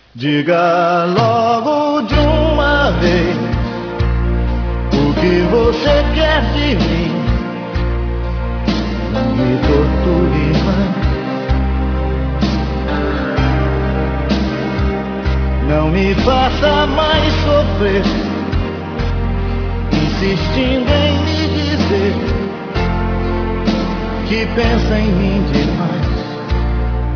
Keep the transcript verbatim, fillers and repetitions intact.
Diga logo de uma vez o que você quer de mim. Não me torture mais, não me faça mais sofrer, insistindo em me dizer que pensa em mim demais.